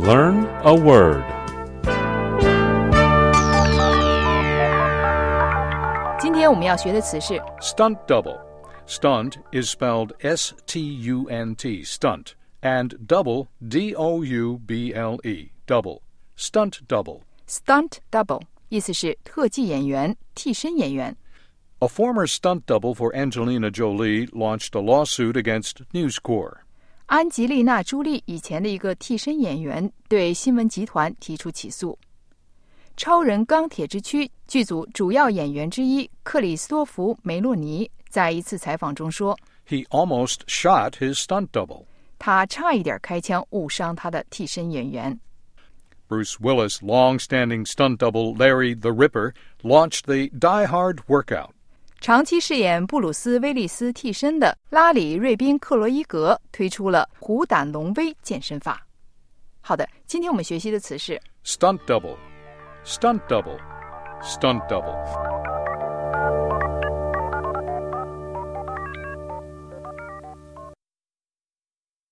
Learn a word. 今天我们要学的词是 Stunt double. Stunt is spelled S-T-U-N-T, stunt, and double, D-O-U-B-L-E, double. Stunt double. stunt double， 意思是特技演员、替身演员。 A former stunt double for Angelina Jolie launched a lawsuit against News Corp. 安吉丽娜·朱莉以前的一个替身演员对新闻集团提出起诉。超人钢铁之躯剧组主要演员之一克里斯多弗·梅洛尼在一次采访中说 He almost shot his stunt double. 他差一点开枪误伤他的替身演员。 Bruce Willis' long-standing stunt double Larry the Ripper launched the Die Hard workout. 长期饰演布鲁斯·威利斯替身的拉里·瑞宾·克罗伊格推出了虎胆龙威健身法。好的，今天我们学习的词是 Stunt double, stunt double, stunt double.